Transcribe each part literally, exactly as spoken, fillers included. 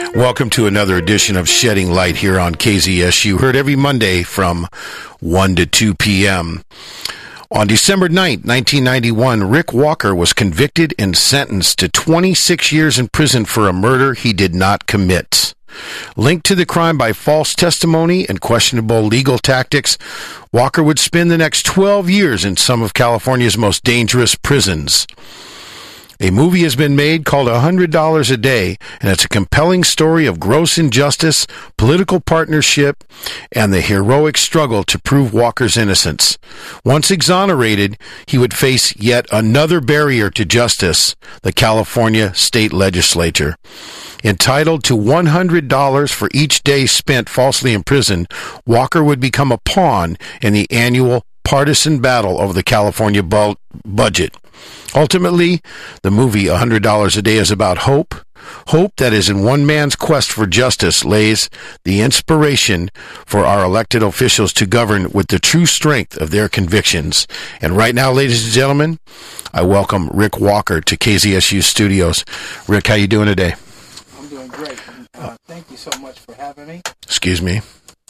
Welcome to another edition of Shedding Light here on K Z S U, heard every Monday from one to two p.m. On December ninth, nineteen ninety-one, Rick Walker was convicted and sentenced to twenty-six years in prison for a murder he did not commit. Linked to the crime by false testimony and questionable legal tactics, Walker would spend the next twelve years in some of California's most dangerous prisons. A movie has been made called one hundred dollars a Day, and it's a compelling story of gross injustice, political partnership, and the heroic struggle to prove Walker's innocence. Once exonerated, he would face yet another barrier to justice, the California State Legislature. Entitled to one hundred dollars for each day spent falsely in prison, Walker would become a pawn in the annual partisan battle over the California bu- budget. Ultimately, the movie one hundred dollars a Day is about hope. Hope that is in one man's quest for justice lays the inspiration for our elected officials to govern with the true strength of their convictions. And right now, ladies and gentlemen, I welcome Rick Walker to K Z S U Studios. Rick, how you doing today? I'm doing great. Uh, thank you so much for having me. Excuse me.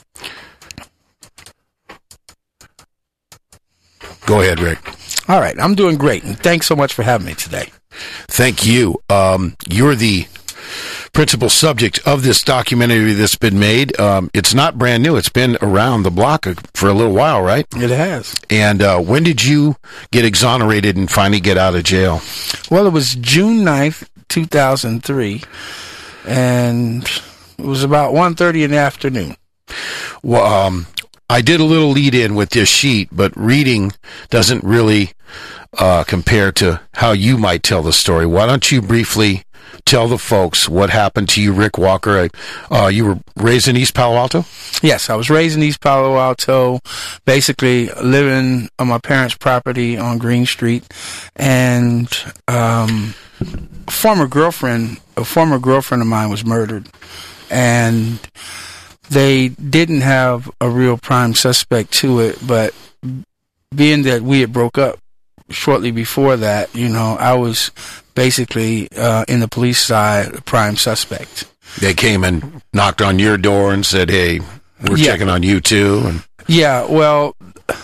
Go ahead, Rick. All right, I'm doing great, and thanks so much for having me today. Thank you. Um, you're the principal subject of this documentary that's been made. Um, it's not brand new. It's been around the block for a little while, right? It has. And uh, when did you get exonerated and finally get out of jail? Well, it was June ninth, two thousand three, and it was about one thirty in the afternoon. Well, um, I did a little lead-in with this sheet, but reading doesn't really uh, compare to how you might tell the story. Why don't you briefly tell the folks what happened to you, Rick Walker? Uh, you were raised in East Palo Alto? Yes, I was raised in East Palo Alto, basically living on my parents' property on Green Street, and um, a former girlfriend, a former girlfriend of mine was murdered, and they didn't have a real prime suspect to it, but being that we had broke up shortly before that, you know, I was basically uh, in the police side, a prime suspect. They came and knocked on your door and said, hey, we're yeah. checking on you too. And yeah, well,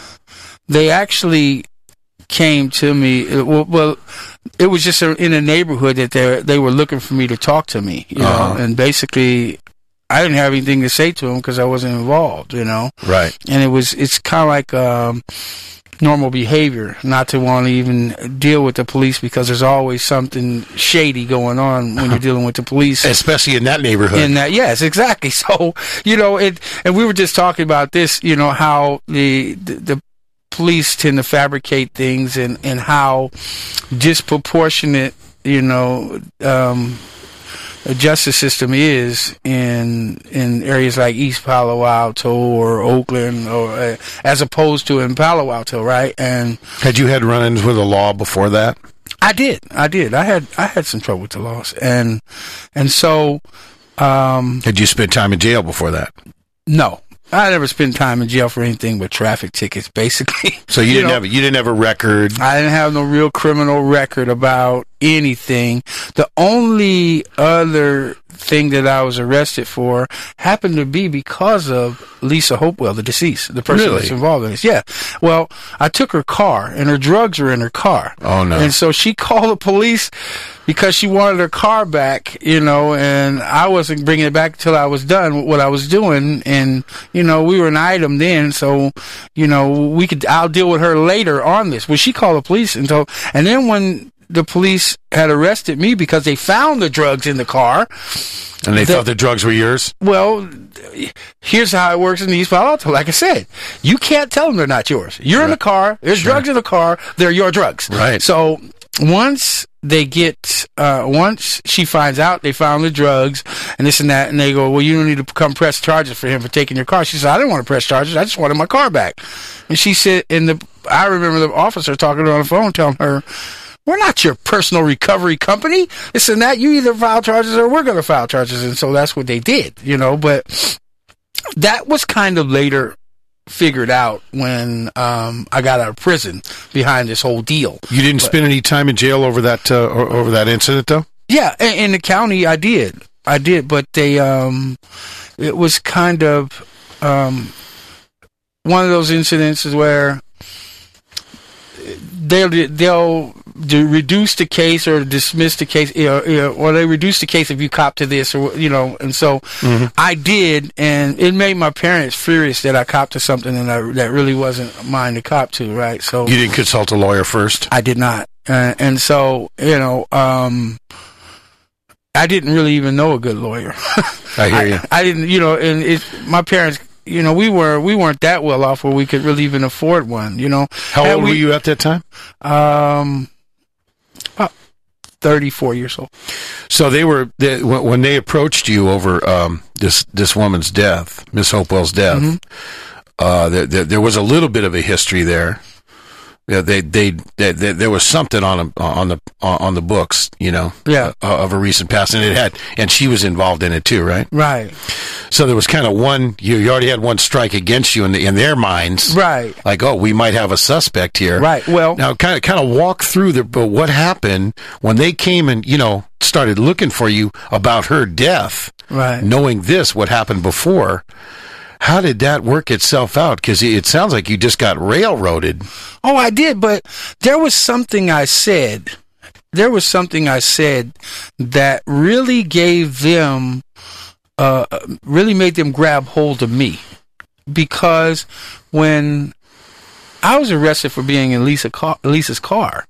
they actually came to me. Well, well it was just in a neighborhood that they they were looking for me to talk to me, you uh-huh. know, and basically I didn't have anything to say to them because I wasn't involved, you know. Right. And it was, it's kind of like um, normal behavior not to want to even deal with the police because there's always something shady going on when you're dealing with the police. Especially in that neighborhood. In that, yes, exactly. So, you know, it, and we were just talking about this, you know, how the, the, the police tend to fabricate things and, and how disproportionate, you know, um, the justice system is in in areas like East Palo Alto or Oakland, or uh, as opposed to in Palo Alto, right? And had you had run-ins with the law before that? I did, I did. I had I had some trouble with the laws, and and so. Um, had you spent time in jail before that? No. I never spent time in jail for anything but traffic tickets, basically. So you, you didn't know, have you didn't have a record? I didn't have no real criminal record about anything. The only other thing that I was arrested for happened to be because of Lisa Hopewell, the deceased, the person really? that's involved in this. Yeah. Well, I took her car, and her drugs were in her car. Oh, no. And so she called the police because she wanted her car back, you know, and I wasn't bringing it back until I was done with what I was doing. And, you know, we were an item then, so, you know, we could, I'll deal with her later on this. Well, she called the police and told, and then when the police had arrested me because they found the drugs in the car. And they the, thought the drugs were yours? Well, here's how it works in East Palo Alto. Like I said, you can't tell them they're not yours. You're right. in the car. There's sure. drugs in the car. They're your drugs. Right. So once they get, uh, once she finds out they found the drugs and this and that, and they go, well, you don't need to come press charges for him for taking your car. She said, I didn't want to press charges. I just wanted my car back. And she said, and the, I remember the officer talking to her on the phone telling her, we're not your personal recovery company. This and that. You either file charges or we're going to file charges. And so that's what they did, you know. But that was kind of later figured out when um, I got out of prison behind this whole deal. You didn't but, spend any time in jail over that uh, over that incident, though? Yeah, in, in the county, I did. I did, but they, um, it was kind of, um, one of those incidences where they'll, they'll reduce the case or dismiss the case, you know, you know, or they reduce the case if you cop to this, or, you know, and so mm-hmm. I did, and it made my parents furious that I copped to something and I, that really wasn't mine to cop to, right? So you didn't consult a lawyer first? I did not. Uh, and so, you know, um, I didn't really even know a good lawyer. I hear you. I, I didn't, you know, and it, my parents, you know, we were we weren't that well off where we could really even afford one. You know, how and old we, were you at that time? Um, about thirty-four years old. So they were they, when they approached you over um, this this woman's death, Miss Hopewell's death. Mm-hmm. Uh, there, there, there was a little bit of a history there. Yeah, they, they, they, they, there was something on a, on the on the books, you know, yeah, uh, of a recent past, and it had, and she was involved in it too, right? Right. So there was kind of one. You, you already had one strike against you in the, in their minds, right? Like, oh, we might have a suspect here, right? Well, now, kind of kind of walk through the, but what happened when they came and you know started looking for you about her death, right? Knowing this, what happened before. How did that work itself out? Because it sounds like you just got railroaded. Oh, I did, but there was something I said. There was something I said that really gave them, uh, really made them grab hold of me. Because when I was arrested for being in Lisa car, Lisa's car,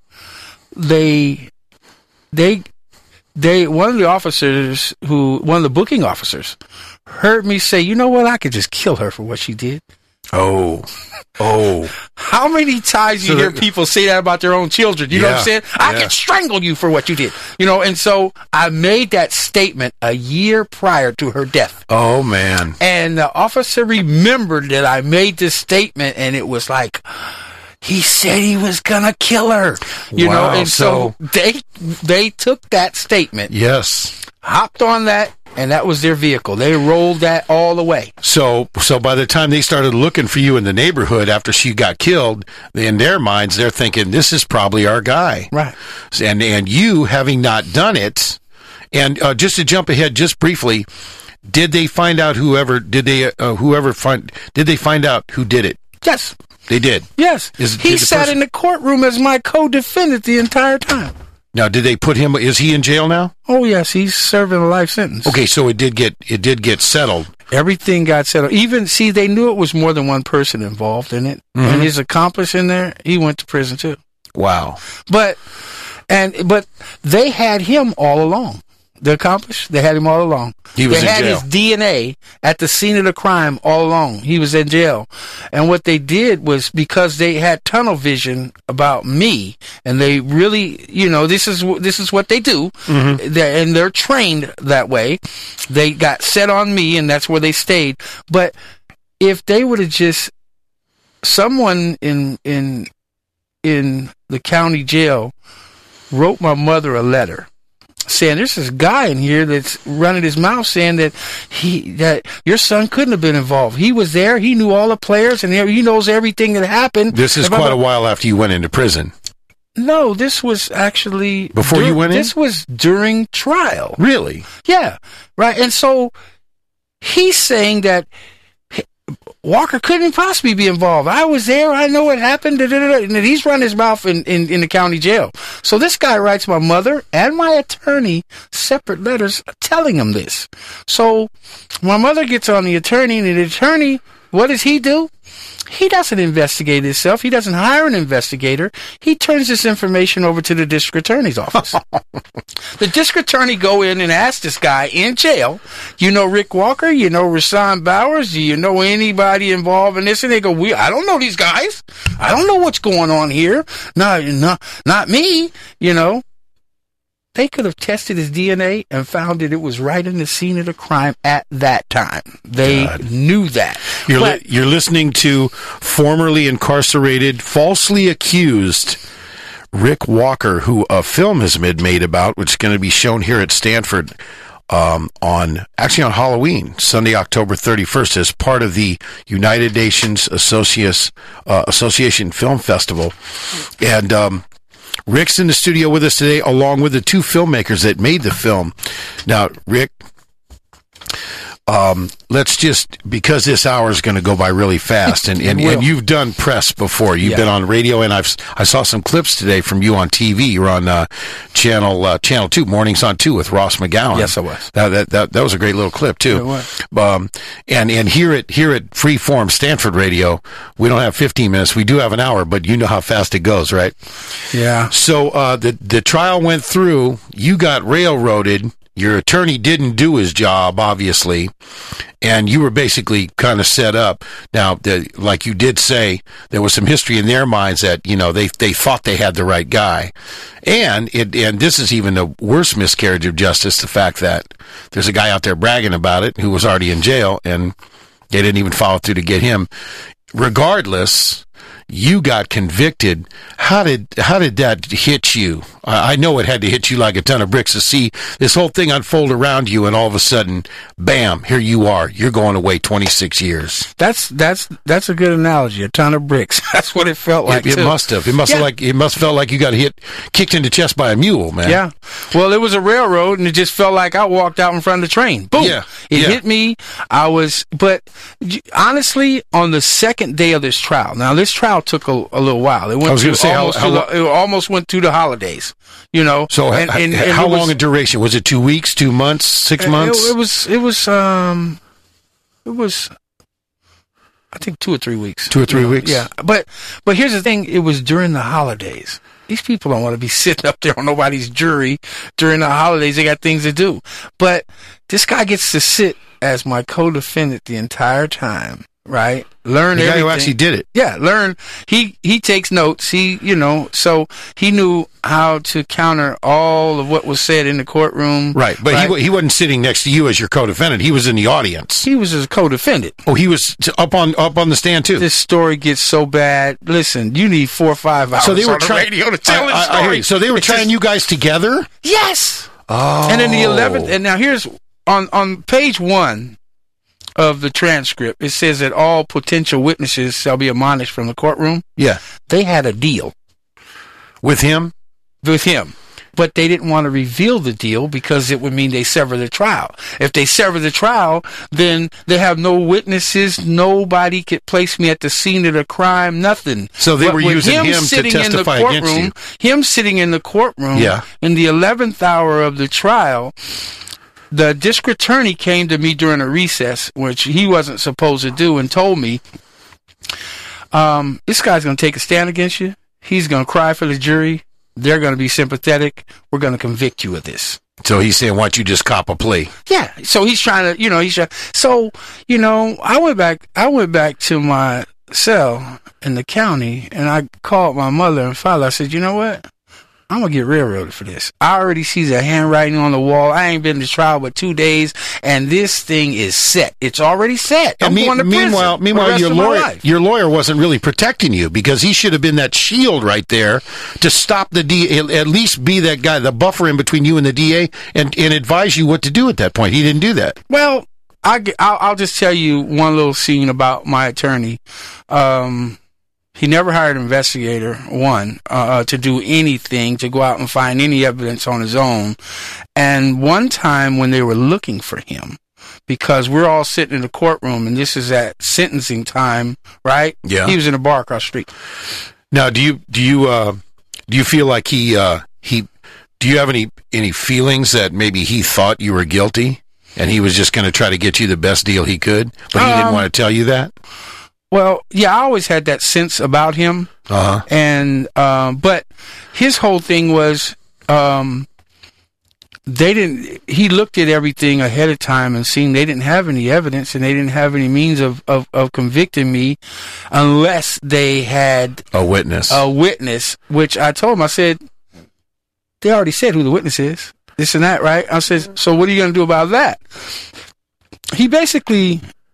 they, they, they, one of the officers who, one of the booking officers, heard me say, you know what, I could just kill her for what she did. Oh. Oh. How many times so you hear people say that about their own children? You yeah, know what I'm saying? I yeah. could strangle you for what you did. You know, and so I made that statement a year prior to her death. Oh, man. And the officer remembered that I made this statement, and it was like, he said he was gonna kill her. You wow, know, and so, so they they took that statement. Yes. Hopped on that, and that was their vehicle. They rolled that all the way. So, so by the time they started looking for you in the neighborhood after she got killed, in their minds, they're thinking, this is probably our guy. Right. And, and you, having not done it, and uh, just to jump ahead just briefly, did they find out whoever, did they, uh, whoever find, did they find out who did it? Yes. They did? Yes. Is, he sat person- in the courtroom as my co-defendant the entire time. Now, did they put him? Is he in jail now? Oh yes, he's serving a life sentence. Okay, so it did get it did get settled. Everything got settled. Even see, they knew it was more than one person involved in it, mm-hmm. and his accomplice in there, he went to prison too. Wow. But and but they had him all along. The accomplice, they had him all along. He was they in had jail. His D N A at the scene of the crime all along. He was in jail. And what they did was, because they had tunnel vision about me, and they really, you know, this is this is what they do, mm-hmm. they're, and they're trained that way. They got set on me, and that's where they stayed. But if they would have just, someone in in in the county jail wrote my mother a letter saying, there's this guy in here that's running his mouth saying that he that your son couldn't have been involved. He was there. He knew all the players, and he knows everything that happened. This is quite a while after you went into prison. No, this was actually before dur- you went in. This was during trial. Really? Yeah. Right. And so he's saying that Walker couldn't possibly be involved. I was there. I know what happened. Da, da, da, and he's run his mouth in, in, in the county jail. So this guy writes my mother and my attorney separate letters telling him this. So my mother gets on the attorney, and the attorney, what does he do? He doesn't investigate himself. He doesn't hire an investigator. He turns this information over to the district attorney's office. The district attorney go in and ask this guy in jail, you know Rick Walker? You know Rasan Bowers? Do you know anybody involved in this? And they go, we, I don't know these guys. I don't know what's going on here. No, no, not me, you know. They could have tested his D N A and found that it was right in the scene of the crime at that time. They God. knew that. You're, but, li- you're listening to formerly incarcerated, falsely accused Rick Walker, who a film has been made about, which is going to be shown here at Stanford um, on, actually on Halloween, Sunday, October thirty-first, as part of the United Nations Associates, uh, Association Film Festival. And, um, Rick's in the studio with us today, along with the two filmmakers that made the film. Now, Rick, Um, let's just, because this hour is going to go by really fast, and, and, and you've done press before. You've yeah. been on radio, and I've I saw some clips today from you on T V. You were on uh, channel uh, channel two, Mornings on two with Ross McGowan. Yes, I was. That that that, that was a great little clip too. It was. Um, and and here at here at Freeform Stanford Radio, we don't have fifteen minutes. We do have an hour, but you know how fast it goes, right? Yeah. So uh, the the trial went through. You got railroaded. Your attorney didn't do his job, obviously, and you were basically kind of set up. Now, the, like you did say, there was some history in their minds that, you know, they they thought they had the right guy. And it and this is even a worse miscarriage of justice, the fact that there's a guy out there bragging about it who was already in jail, and they didn't even follow through to get him. Regardless, you got convicted. How did how did that hit you? I know it had to hit you like a ton of bricks to see this whole thing unfold around you, and all of a sudden, bam, here you are. You're going away twenty-six years. That's that's that's a good analogy. A ton of bricks. That's what it felt like. It, it must have. It must yeah. have like it must have felt like you got hit, kicked in the chest by a mule, man. Yeah. Well, it was a railroad, and it just felt like I walked out in front of the train. Boom. Yeah. It yeah. hit me. I was, but honestly, on the second day of this trial. Now, this trial took a, a little while. It went. I was going to say almost how, how the, it almost went through the holidays. You know. So and, and, and how long was, in duration? Was it two weeks, two months, six months? It, it was. It was. Um. It was. I think two or three weeks. Two or three you know? weeks. Yeah. But but here's the thing. It was during the holidays. These people don't want to be sitting up there on nobody's jury during the holidays. They got things to do. But this guy gets to sit as my co-defendant the entire time. Right, learn the guy everything. who actually did it. Yeah, learn. He he takes notes. He you know, so he knew how to counter all of what was said in the courtroom. Right, but right? he he wasn't sitting next to you as your co-defendant. He was in the audience. He was a co-defendant. Oh, he was up on up on the stand too. This story gets so bad. Listen, you need four or five hours so they were on try- the radio to tell I, this I, story. I hear you. So they were it's trying just, you guys together. Yes. Oh. And then the eleventh. And now here's on on page one of the transcript, it says that all potential witnesses shall be admonished from the courtroom. Yeah. They had a deal. With him? With him. But they didn't want to reveal the deal because it would mean they sever the trial. If they sever the trial, then they have no witnesses. Nobody could place me at the scene of the crime, nothing. So they but were using him, him to testify courtroom, against you. Him sitting in the courtroom yeah. in the eleventh hour of the trial, the district attorney came to me during a recess, which he wasn't supposed to do, and told me, um, this guy's going to take a stand against you. He's going to cry for the jury. They're going to be sympathetic. We're going to convict you of this. So he's saying, why don't you just cop a plea? Yeah. So he's trying to, you know, he's trying. So, you know, I went back, I went back to my cell in the county, and I called my mother and father. I said, you know what? I'm going to get railroaded for this. I already see the handwriting on the wall. I ain't been to trial but two days, and this thing is set. It's already set. I'm me- going to prison meanwhile, meanwhile your lawyer, your lawyer wasn't really protecting you because he should have been that shield right there to stop the D A, at least be that guy, the buffer in between you and the D A, and, and advise you what to do at that point. He didn't do that. Well, I, I'll, I'll just tell you one little scene about my attorney. Um... He never hired an investigator, one, uh, to do anything, to go out and find any evidence on his own. And one time when they were looking for him, because we're all sitting in the courtroom, and this is at sentencing time, right? Yeah. He was in a bar across the street. Now, do you do you uh, do you feel like he uh, he? Do you have any any feelings that maybe he thought you were guilty, and he was just going to try to get you the best deal he could, but he um, didn't want to tell you that? Well, yeah, I always had that sense about him. Uh-huh. And, um, but his whole thing was, um, they didn't, he looked at everything ahead of time and seen they didn't have any evidence and they didn't have any means of, of, of convicting me unless they had a witness, a witness, which I told him, I said, they already said who the witness is, this and that, right? I said, so what are you going to do about that? He basically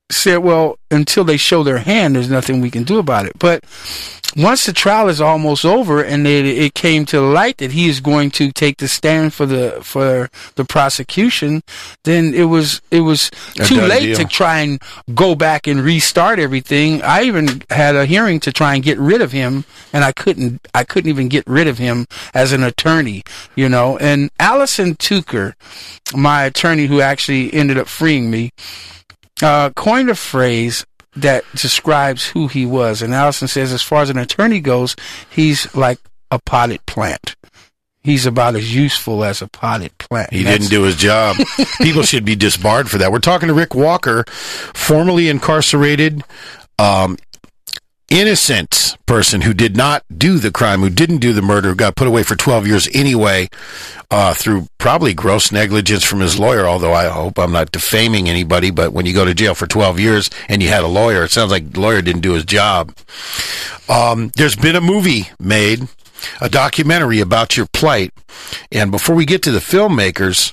said, well, until they show their hand, there's nothing we can do about it. But once the trial is almost over and it, it came to light that he is going to take the stand for the for the prosecution, then it was it was A too done late deal. to try and go back and restart everything. I even had a hearing to try and get rid of him, and I couldn't I couldn't even get rid of him as an attorney, you know. And Allison Tucker, my attorney who actually ended up freeing me, uh, coined a phrase that describes who he was. And Allison says, as far as an attorney goes, he's like a potted plant. He's about as useful as a potted plant. He That's- didn't do his job. People should be disbarred for that. We're talking to Rick Walker, formerly incarcerated, um, innocent person who did not do the crime, who didn't do the murder, got put away for twelve years anyway, uh, through probably gross negligence from his lawyer, although I hope I'm not defaming anybody, but when you go to jail for twelve years and you had a lawyer, it sounds like the lawyer didn't do his job. Um, there's been a movie made, a documentary about your plight, and before we get to the filmmakers,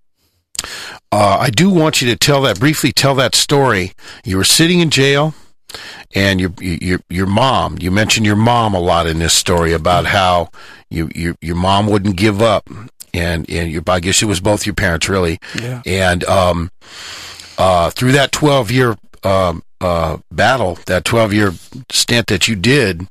uh, I do want you to tell that, briefly tell that story. You were sitting in jail, and your your your mom, you mentioned your mom a lot in this story about how you your your mom wouldn't give up, and and your, I guess it was both your parents really, Yeah. and um uh through that twelve year um uh battle, that twelve year stint that you did.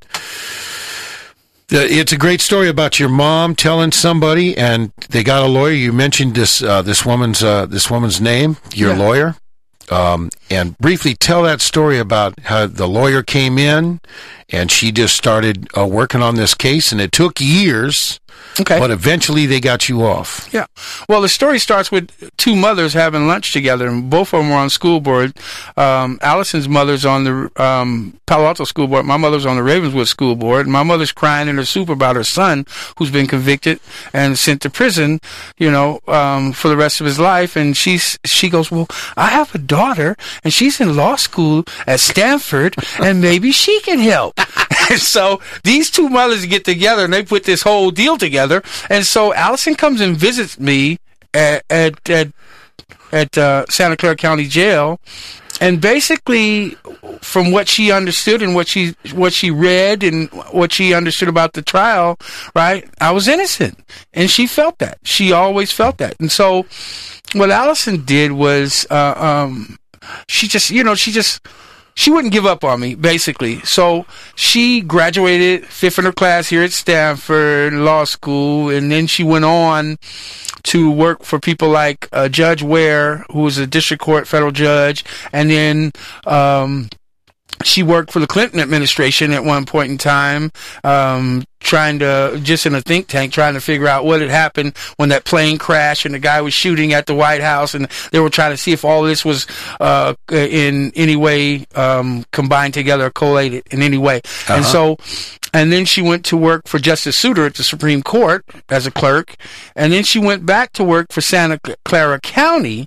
It's a great story about your mom telling somebody, and they got a lawyer. You mentioned this uh, this woman's uh, this woman's name, your Yeah. lawyer. Um, and briefly tell that story about how the lawyer came in and she just started uh, working on this case, and it took years, Okay. but eventually they got you off. Yeah. Well, the story starts with two mothers having lunch together, and both of them were on school board. Um, Allison's mother's on the um, Palo Alto school board. My mother's on the Ravenswood school board. My mother's crying in her soup about her son, who's been convicted and sent to prison, you know, um, for the rest of his life. And she's she goes, well, I have a daughter, and she's in law school at Stanford, and maybe she can help. And so these two mothers get together, and they put this whole deal together. And so Allison comes and visits me at at at, at uh, Santa Clara County Jail, and basically, from what she understood and what she what she read and what she understood about the trial, right, I was innocent, and she felt that. She always felt that. And so, what Allison did was, uh, um, she just, you know, she just. She wouldn't give up on me, basically. So she graduated fifth in her class here at Stanford Law School, and then she went on to work for people like uh, Judge Ware, who was a district court federal judge, and then um, she worked for the Clinton administration at one point in time, um, trying to, just in a think tank, trying to figure out what had happened when that plane crashed and the guy was shooting at the White House, and they were trying to see if all this was uh, in any way um, combined together or collated in any way. Uh-huh. And so, and then she went to work for Justice Souter at the Supreme Court as a clerk, and then she went back to work for Santa Clara County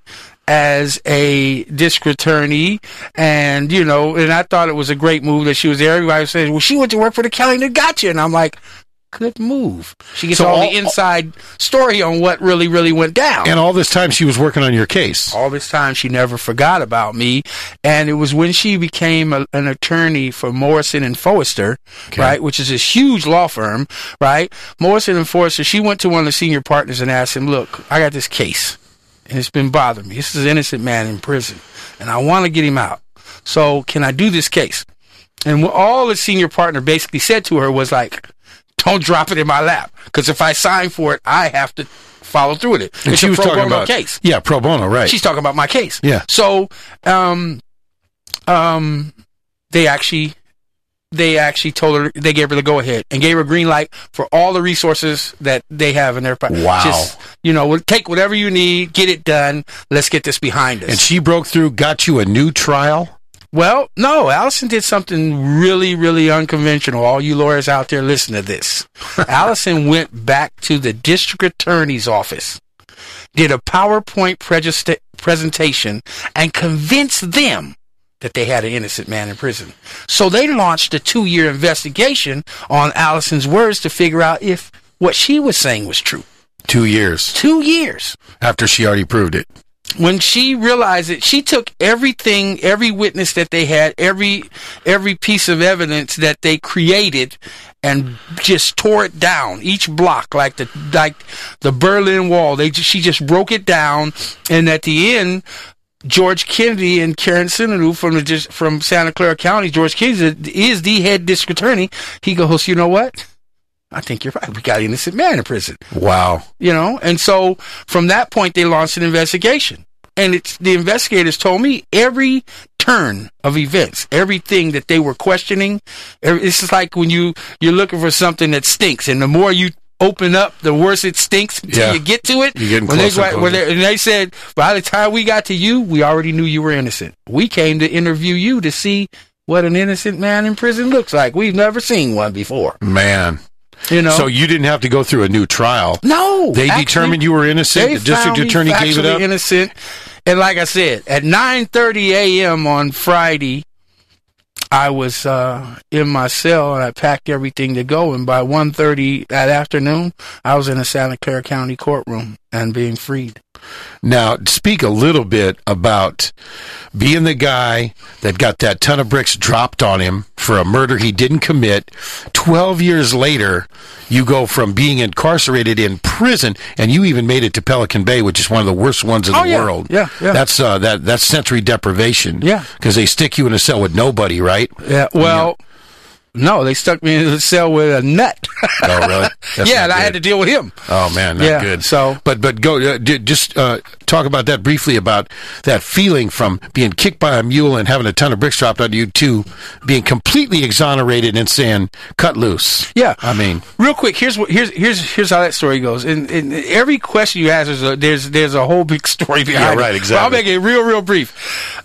as a district attorney, and, you know, and I thought it was a great move that she was there. Everybody was saying, well, she went to work for the county that got you, and I'm like, good move. She gets So all, all- the inside story on what really, really went down. And all this time she was working on your case. All this time, she never forgot about me, and it was when she became a, an attorney for Morrison and Forrester, Okay. right, which is this huge law firm, right? Morrison and Forrester, she went to one of the senior partners and asked him, look, I got this case, and it's been bothering me. This is an innocent man in prison, and I want to get him out. So can I do this case? And what all the senior partner basically said to her was like, don't drop it in my lap, because if I sign for it, I have to follow through with it. And It's she a was pro talking bono about case. Yeah, pro bono, right. She's talking about my case. Yeah. So, um, um, they actually, they actually told her, they gave her the go ahead and gave her green light for all the resources that they have in their pocket. Wow. Just, you know, take whatever you need, get it done. Let's get this behind us. And she broke through, got you a new trial? Well, no, Allison did something really, really unconventional. All you lawyers out there, listen to this. Allison went back to the district attorney's office, did a PowerPoint pregista- presentation, and convinced them that they had an innocent man in prison. So they launched a two-year investigation on Allison's words to figure out if what she was saying was true. Two years Two years. after she already proved it. when she realized it, she took everything, every witness that they had, every every piece of evidence that they created, and just tore it down, each block, like the like the Berlin Wall. They just, she just broke it down, and at the end, George Kennedy and Karen Sinadu from the from Santa Clara County, George Kennedy is the head district attorney. He goes, you know what? I think you're right. We got an innocent man in prison. Wow. You know, and so from that point, they launched an investigation. And it's the investigators told me every turn of events, everything that they were questioning. It's just like when you, you're looking for something that stinks, and the more you open up, the worse it stinks until yeah. you get to it. You're getting when closer, they, closer. when they, and they said, by the time we got to you, we already knew you were innocent. We came to interview you to see what an innocent man in prison looks like. We've never seen one before. Man. You know, so you didn't have to go through a new trial. No, they actually, determined you were innocent. They The district found me attorney gave it up. Innocent, and like I said, at nine thirty a.m. on Friday, I was uh, in my cell and I packed everything to go. And by one thirty that afternoon, I was in a Santa Clara County courtroom and being freed. Now, speak a little bit about being the guy that got that ton of bricks dropped on him for a murder he didn't commit. Twelve years later, you go from being incarcerated in prison, and you even made it to Pelican Bay, which is one of the worst ones in oh, the yeah. world. Yeah, yeah. That's uh, that that's sensory deprivation. Yeah, because they stick you in a cell with nobody, right? Yeah. Well. Yeah. No, they stuck me in the cell with a nut. Oh, really? That's yeah, and I had to deal with him. Oh man, not yeah, good. So, but but go uh, d- just uh, talk about that briefly, about that feeling from being kicked by a mule and having a ton of bricks dropped on you to being completely exonerated and saying cut loose. Yeah, I mean, real quick. Here's what here's here's here's how that story goes. In, in every question you ask, there's a, there's there's a whole big story behind yeah, right, it. Exactly. But I'll make it real real brief.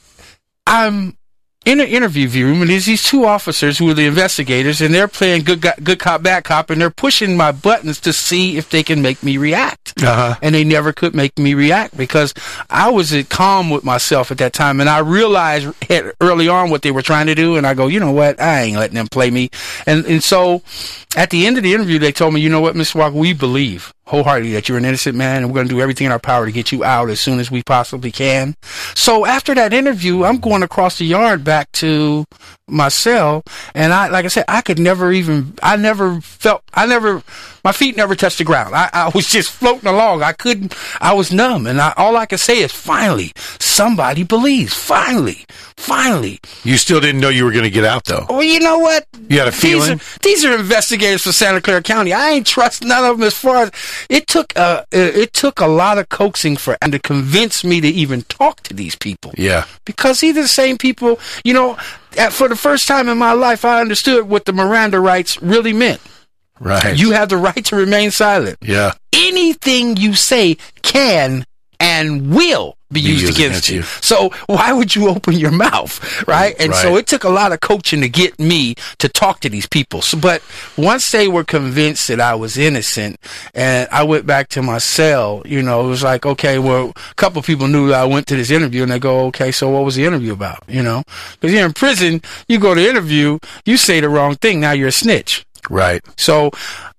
I'm in an interview room, and there's these two officers who are the investigators, and they're playing good guy, good cop, bad cop, and they're pushing my buttons to see if they can make me react. Uh-huh. And they never could make me react because I was calm with myself at that time, and I realized early on what they were trying to do, and I go, you know what, I ain't letting them play me. And and so at the end of the interview, they told me, you know what, Mister Walker, we believe wholeheartedly that you're an innocent man, and we're going to do everything in our power to get you out as soon as we possibly can. So after that interview, I'm going across the yard back to my cell, and I, like I said, I could never even, I never felt, I never, my feet never touched the ground. I, I was just floating along. I couldn't, I was numb, and I, all I could say is, finally, somebody believes. Finally, finally. You still didn't know you were going to get out, though. Well, you know what? You had a feeling? These are, these are investigators for Santa Clara County. I ain't trust none of them as far as, it took, uh, it took a lot of coaxing for, and to convince me to even talk to these people. Yeah. Because these are the same people, you know, for the first time in my life, I understood what the Miranda rights really meant. Right. You have the right to remain silent. Yeah. Anything you say can and will be, be used, used against, against you. you. So why would you open your mouth, right? And right. so it took a lot of coaching to get me to talk to these people. So, but once they were convinced that I was innocent, and I went back to my cell, you know, it was like, okay, well, a couple of people knew that I went to this interview, and they go, okay, so what was the interview about? You know, because you're in prison, you go to interview, you say the wrong thing, now you're a snitch. Right. So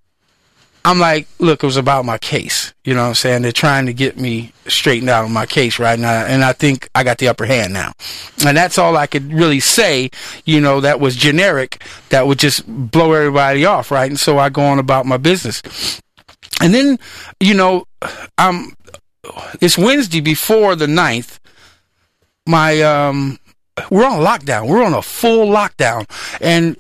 I'm like, look, it was about my case. You know what I'm saying? They're trying to get me straightened out on my case right now, and I think I got the upper hand now. And that's all I could really say, you know, that was generic, that would just blow everybody off, right? And so I go on about my business. And then, you know, um, it's Wednesday before the ninth. My, um, we're on lockdown. We're on a full lockdown. And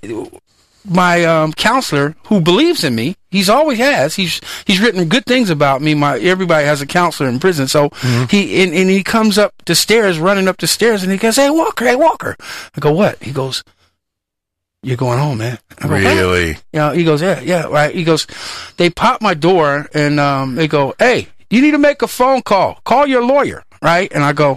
my um, counselor, who believes in me, he's always has. He's he's written good things about me. My everybody has a counselor in prison, so mm-hmm. he and, and he comes up the stairs, running up the stairs, and he goes, "Hey Walker, hey Walker." I go, "What?" He goes, "You're going home, man." I go, really? You know, he goes, "Yeah, yeah, right." He goes, "They pop my door and um, they go, hey, you need to make a phone call. Call your lawyer, right?" And I go,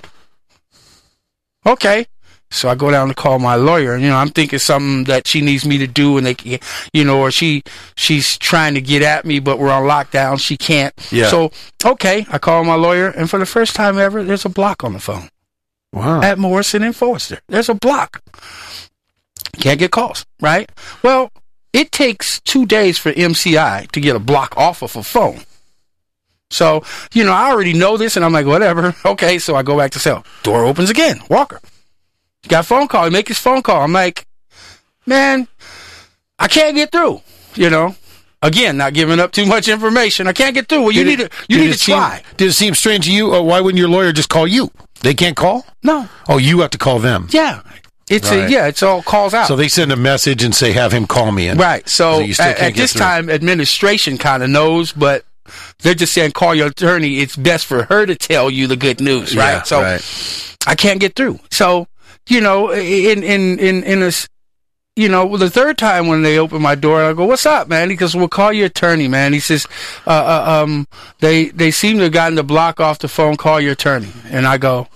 "Okay." So I go down to call my lawyer, and, you know, I'm thinking something that she needs me to do, and they, you know, or she, she's trying to get at me, but we're on lockdown. She can't. Yeah. So, okay, I call my lawyer, and for the first time ever, there's a block on the phone. Wow. At Morrison and Forrester. There's a block. Can't get calls, right? Well, it takes two days for M C I to get a block off of a phone. So, you know, I already know this, and I'm like, whatever. Okay, so I go back to cell. Door opens again. Walker. Got a phone call. He make his phone call. I'm like, man, I can't get through, you know. Again, not giving up too much information. I can't get through. Well, you did need it, to you need to seem, try. Did it seem strange to you? Or why wouldn't your lawyer just call you? They can't call? No. Oh, you have to call them. Yeah. It's right. a, yeah, it's all calls out. So they send a message and say, have him call me in. Right. So, so at, at this through. time, administration kind of knows, but they're just saying, call your attorney. It's best for her to tell you the good news, right? Yeah, so right. I can't get through. So, you know, in, in, in, in a, you know, the third time when they open my door, I go, what's up, man? He goes, well, call your attorney, man. He says, uh, uh, um, they, they seem to have gotten the block off the phone, call your attorney. And I go,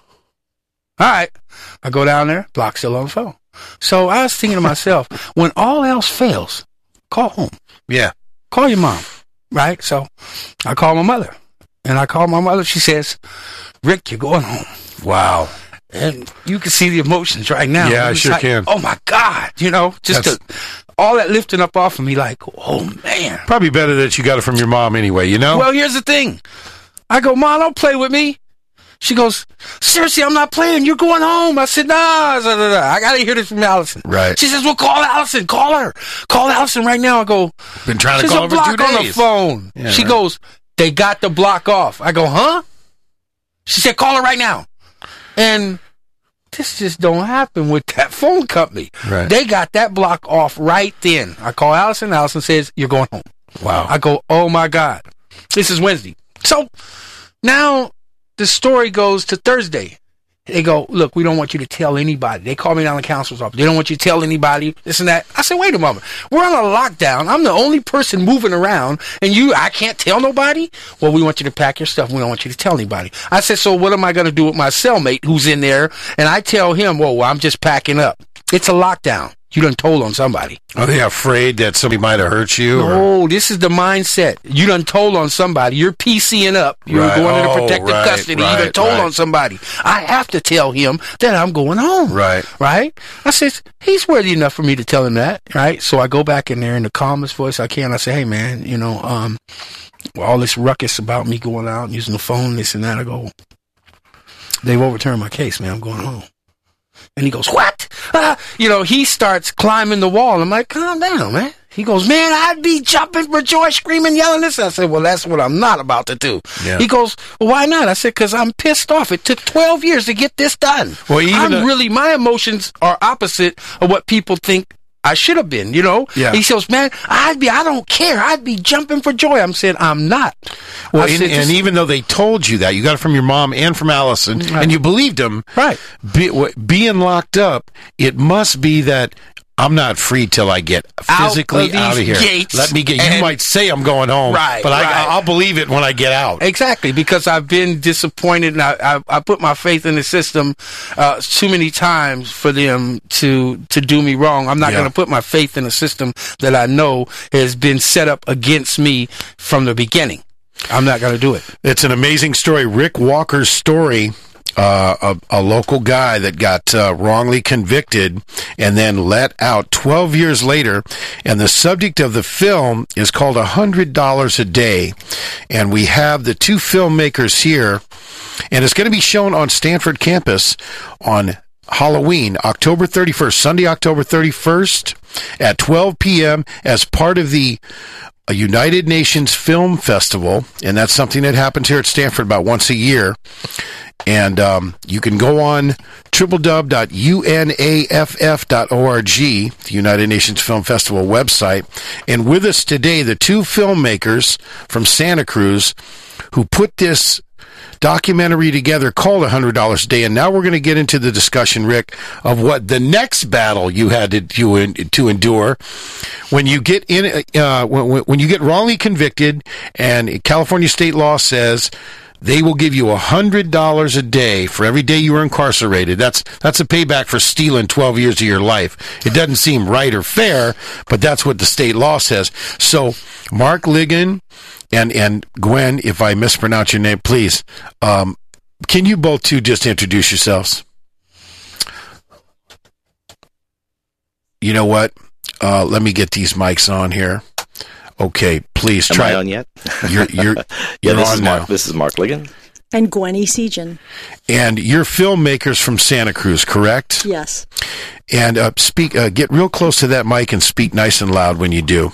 all right. I go down there, block still on the phone. So I was thinking to myself, when all else fails, call home. Yeah. Call your mom, right? So I call my mother. And I call my mother. She says, Rick, you're going home. Wow. And you can see the emotions right now. Yeah, I it's sure like, can. Oh, my God. You know, just to, all that lifting up off of me like, oh, man. Probably better that you got it from your mom anyway, you know? Well, here's the thing. I go, Mom, don't play with me. She goes, seriously, I'm not playing. You're going home. I said, nah, I got to hear this from Allison. Right. She says, well, call Allison. Call her. Call Allison right now. I go, been trying to call her for two days. There's a block on the phone. Yeah, she right. goes, they got the block off. I go, huh? She said, call her right now. And this just don't happen with that phone company. Right. They got that block off right then. I call Allison. Allison says, you're going home. Wow. I go, oh, my God. This is Wednesday. So now the story goes to Thursday. They go, look, we don't want you to tell anybody. They call me down to the counselor's office. They don't want you to tell anybody, this and that. I said, wait a moment. We're on a lockdown. I'm the only person moving around, and you, I can't tell nobody? Well, we want you to pack your stuff. We don't want you to tell anybody. I said, so what am I going to do with my cellmate who's in there? And I tell him, well, well I'm just packing up. It's a lockdown. You done told on somebody. Are they afraid that somebody might have hurt you? No, or? This is the mindset. You done told on somebody. You're PCing up. You're right. going into oh, protective right, custody. Right, you done told right. on somebody. I have to tell him that I'm going home. Right. Right? I said, he's worthy enough for me to tell him that. Right? So I go back in there in the calmest voice I can. I say, hey, man, you know, um, all this ruckus about me going out and using the phone, this and that. I go, they've overturned my case, man. I'm going home. And he goes, what? Ah, you know, he starts climbing the wall. I'm like, calm down, man. He goes, man, I'd be jumping for joy, screaming, yelling this. I said, well, that's what I'm not about to do. Yeah. He goes, well, why not? I said, because I'm pissed off. It took twelve years to get this done. Well, even I'm a- really, my emotions are opposite of what people think I should have been, you know? Yeah. He says, man, I'd be, I don't care. I'd be jumping for joy. I'm saying, I'm not. Well, I and, said, and even though they told you that, you got it from your mom and from Allison, right. and you believed them, right? Be, w- being locked up, it must be that I'm not free till I get physically out of, out of here. Gates, Let me get. You might say I'm going home, right? But I, right. I'll believe it when I get out. Exactly, because I've been disappointed, and I, I, I put my faith in the system uh, too many times for them to to do me wrong. I'm not Yeah. going to put my faith in a system that I know has been set up against me from the beginning. I'm not going to do it. It's an amazing story. Rick Walker's story. Uh, a, a local guy that got uh, wrongly convicted and then let out twelve years later. And the subject of the film is called one hundred dollars a Day. And we have the two filmmakers here. And it's going to be shown on Stanford campus on Halloween, October thirty-first, Sunday, October thirty-first at twelve p.m. as part of the a United Nations Film Festival. And that's something that happens here at Stanford about once a year. And um, you can go on w w w dot u n a f f dot org, the United Nations Film Festival website. And with us today, the two filmmakers from Santa Cruz who put this documentary together called one hundred dollars a Day. And now we're going to get into the discussion, Rick, of what the next battle you had to, to, to endure when you get in, uh, when, when you get wrongly convicted and California state law says they will give you one hundred dollars a day for every day you were incarcerated. That's that's a payback for stealing twelve years of your life. It doesn't seem right or fair, but that's what the state law says. So, Mark Ligon and, and Gwen, if I mispronounce your name, please, um, can you both two just introduce yourselves? You know what? Uh, let me get these mics on here. Okay, please Am try. I on yet? You're you're, yeah, you're this on is now. Mark, this is Mark Ligon. And Gwen Esejan. And you're filmmakers from Santa Cruz, correct? Yes. And uh, speak. Uh, get real close to that mic and speak nice and loud when you do.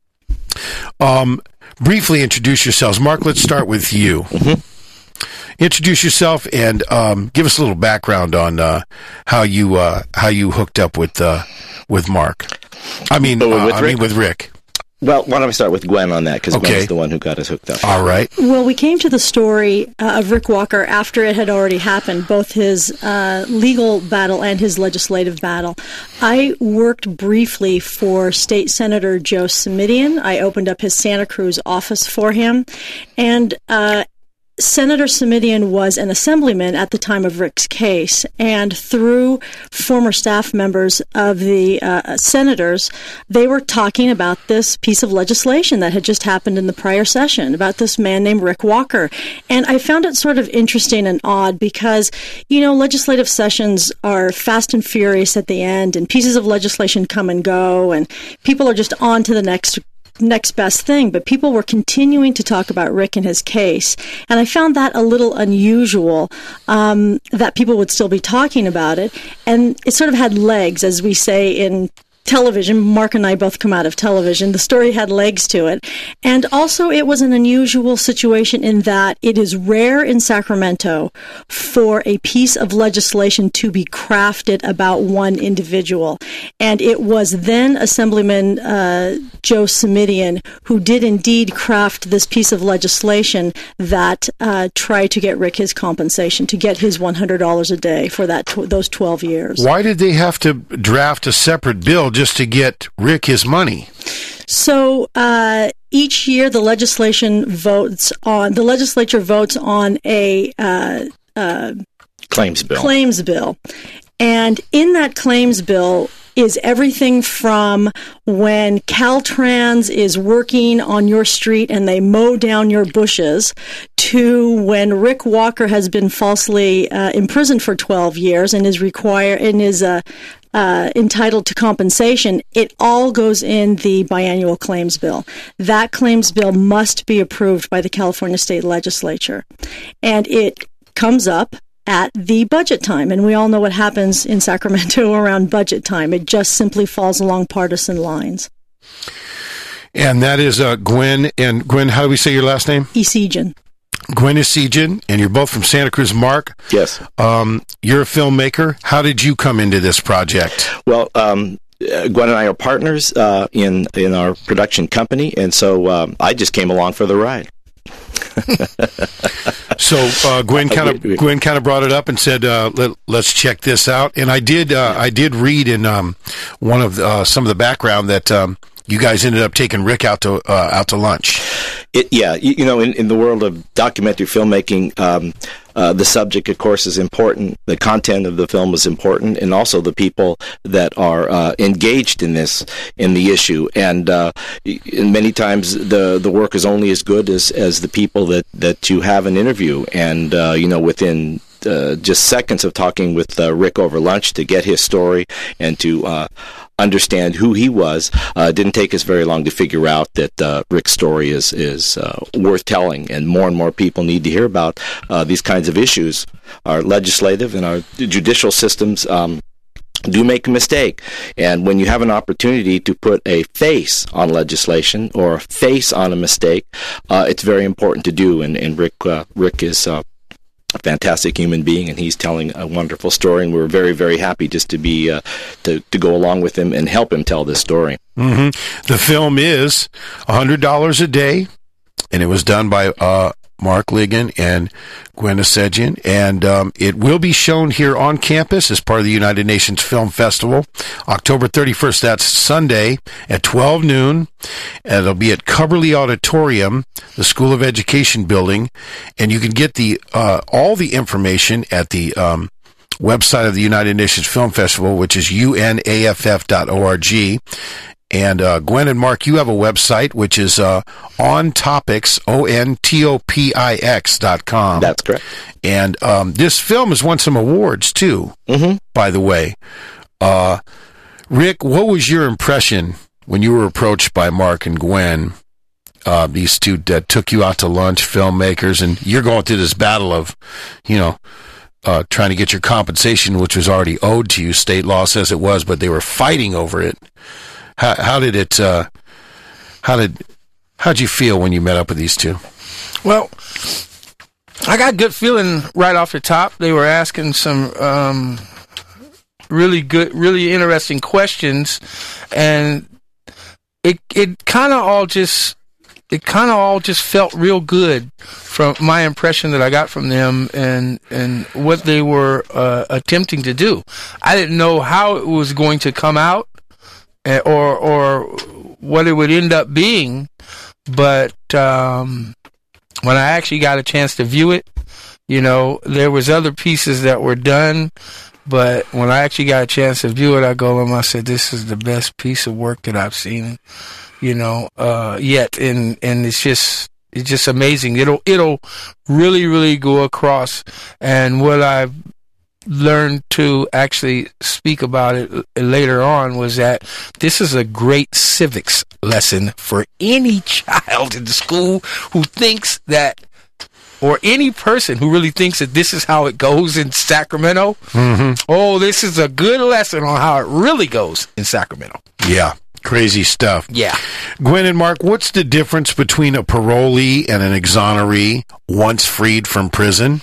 Um, briefly introduce yourselves. Mark, let's start with you. Mm-hmm. Introduce yourself and um, give us a little background on uh, how you uh, how you hooked up with uh, with Mark. I mean, Oh, with uh, I Rick? mean with Rick. Well, why don't we start with Gwen on that, because Okay. Gwen's the one who got us hooked up. All right. Well, we came to the story uh, of Rick Walker after it had already happened, both his uh, legal battle and his legislative battle. I worked briefly for State Senator Joe Simidian. I opened up his Santa Cruz office for him. And uh, Senator Simidian was an assemblyman at the time of Rick's case, and through former staff members of the uh, senators, they were talking about this piece of legislation that had just happened in the prior session about this man named Rick Walker. And I found it sort of interesting and odd because, you know, legislative sessions are fast and furious at the end, and pieces of legislation come and go, and people are just on to the next next best thing, but people were continuing to talk about Rick and his case, and I found that a little unusual, um, that people would still be talking about it, and it sort of had legs, as we say in television. Mark and I both come out of television. The story had legs to it, and also it was an unusual situation in that it is rare in Sacramento for a piece of legislation to be crafted about one individual, and it was then Assemblyman uh, Joe Simidian who did indeed craft this piece of legislation that uh, tried to get Rick his compensation, to get his one hundred dollars a day for that tw- those twelve years. Why did they have to draft a separate bill just to get Rick his money? So uh, each year, the legislation votes on the legislature votes on a uh, uh, Claims bill. claims bill, and in that claims bill is everything from when Caltrans is working on your street and they mow down your bushes, to when Rick Walker has been falsely uh, imprisoned for twelve years and is require and is uh, uh, entitled to compensation. It all goes in the biannual claims bill. That claims bill must be approved by the California State Legislature, and it comes up at the budget time. And we all know what happens in Sacramento around budget time. It just simply falls along partisan lines. And that is uh, Gwen. And Gwen, how do we say your last name? Esejan. Gwen Esejan, and you're both from Santa Cruz. Mark, Yes. um, you're a filmmaker. How did you come into this project? Well, um, uh, Gwen and I are partners uh, in in our production company, and so um, I just came along for the ride. So uh, Gwen kind we- we- of Gwen kind of brought it up and said, uh, Let, "Let's check this out." And I did. Uh, I did read in um, one of the, uh, some of the background that um, you guys ended up taking Rick out to uh, out to lunch. It, yeah, you, you know, in, in the world of documentary filmmaking, um, uh, the subject, of course, is important. The content of the film is important, and also the people that are uh, engaged in this, in the issue. And, uh, and many times, the the work is only as good as, as the people that, that you have an interview. And uh, you know, within uh, just seconds of talking with uh, Rick over lunch to get his story and to uh, understand who he was, uh, it didn't take us very long to figure out that uh, Rick's story is is uh, worth telling, and more and more people need to hear about uh, these kinds of issues. Our legislative and our judicial systems um, do make a mistake, and when you have an opportunity to put a face on legislation or a face on a mistake, uh, it's very important to do. And, and Rick uh, Rick is Uh, a fantastic human being, and he's telling a wonderful story, and we're very, very happy just to be uh, to to go along with him and help him tell this story. Mm-hmm. The film is one hundred dollars a day, and it was done by uh, Mark Ligon and Gwen Esejan, and um, it will be shown here on campus as part of the United Nations Film Festival, October thirty-first. That's Sunday at twelve noon, and it'll be at Cubberley Auditorium, the School of Education building, and you can get the uh, all the information at the um, website of the United Nations Film Festival, which is U N A F F dot org. And uh, Gwen and Mark, you have a website, which is uh, On Topics, O N T O P I X dot com. That's correct. And um, this film has won some awards, too, Mm-hmm. by the way. Uh, Rick, what was your impression when you were approached by Mark and Gwen uh, these two that took you out to lunch, filmmakers, and you're going through this battle of, you know, uh, trying to get your compensation, which was already owed to you. State law says it was, but they were fighting over it. How, how did it? Uh, how did? How'd you feel when you met up with these two? Well, I got good feeling right off the top. They were asking some um, really good, really interesting questions, and it it kind of all just it kind of all just felt real good from my impression that I got from them and and what they were uh, attempting to do. I didn't know how it was going to come out or or what it would end up being, but um, when I actually got a chance to view it, you know, there was other pieces that were done, but when I actually got a chance to view it, I go and I said, "This is the best piece of work that I've seen, you know, uh, yet." And and it's just it's just amazing. It'll it'll really really go across. And what I've learned to actually speak about it later on was that this is a great civics lesson for any child in the school who thinks that, or any person who really thinks that this is how it goes in Sacramento. Mm-hmm. Oh, this is a good lesson on how it really goes in Sacramento. Yeah, crazy stuff. Yeah. Gwen and Mark, what's the difference between a parolee and an exoneree once freed from prison?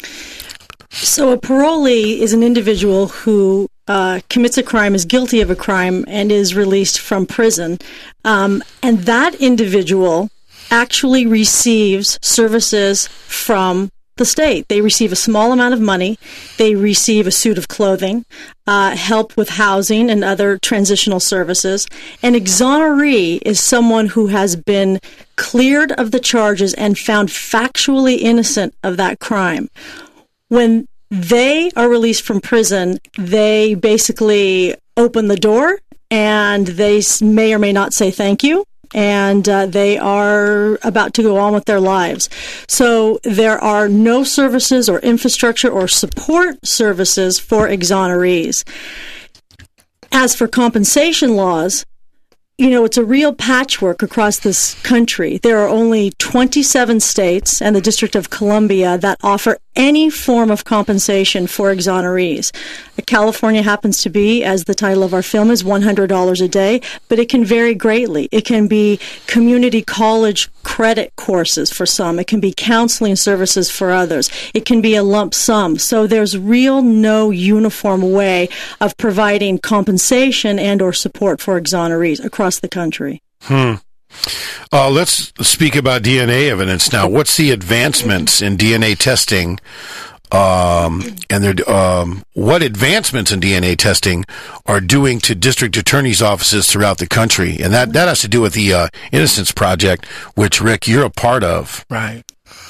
So a parolee is an individual who uh, commits a crime, is guilty of a crime, and is released from prison. Um, and that individual actually receives services from the state. They receive a small amount of money. They receive a suit of clothing, uh, help with housing and other transitional services. An exoneree is someone who has been cleared of the charges and found factually innocent of that crime. When they are released from prison, they basically open the door and they may or may not say thank you. And uh, they are about to go on with their lives. So there are no services or infrastructure or support services for exonerees. As for compensation laws, you know, it's a real patchwork across this country. There are only twenty-seven states and the District of Columbia that offer any form of compensation for exonerees. California happens to be, as the title of our film is, one hundred dollars a day, but it can vary greatly. It can be community college credit courses for some. It can be counseling services for others. It can be a lump sum. So there's real no uniform way of providing compensation and or support for exonerees across the country. Hmm. Uh, let's speak about D N A evidence now. What's the advancements in D N A testing? Um, and they're, um, what advancements in D N A testing are doing to district attorneys' offices throughout the country? And that, that has to do with the uh, Innocence Project, which, Rick, you're a part of. Right.